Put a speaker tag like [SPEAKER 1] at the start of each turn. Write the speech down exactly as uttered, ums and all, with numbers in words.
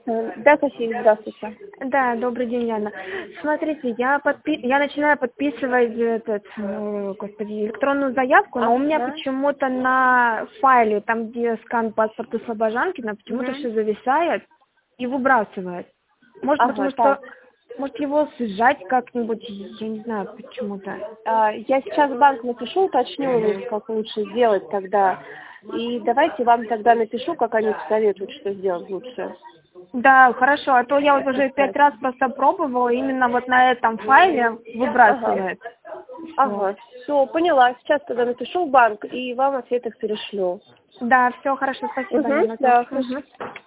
[SPEAKER 1] Э, Да, София, здравствуйте.
[SPEAKER 2] Да, добрый день, Яна. Смотрите, я подпи... я начинаю подписывать этот, э, господи, электронную заявку, но у меня
[SPEAKER 1] Ага.
[SPEAKER 2] почему-то на файле, там где скан паспорта Слобожанкина, почему-то
[SPEAKER 1] Мгм.
[SPEAKER 2] все зависает и выбрасывает. Может,
[SPEAKER 1] Ага,
[SPEAKER 2] потому что,
[SPEAKER 1] так.
[SPEAKER 2] может его сжать как-нибудь, я не знаю почему-то.
[SPEAKER 1] А, Я сейчас в банк напишу, уточню, как лучше сделать тогда. И давайте вам тогда напишу, как они посоветуют, что сделать лучше.
[SPEAKER 2] Да, хорошо, а то я вот уже
[SPEAKER 1] Представь.
[SPEAKER 2] пять раз просто пробовала, именно вот на этом файле
[SPEAKER 1] Ага.
[SPEAKER 2] выбрасывает. Всё.
[SPEAKER 1] Ага, все, поняла. Сейчас тогда напишу в банк и вам ответы перешлю.
[SPEAKER 2] Да, все хорошо, спасибо,
[SPEAKER 1] Угу,
[SPEAKER 2] Яна.
[SPEAKER 1] да, хорошо.
[SPEAKER 2] Мгм.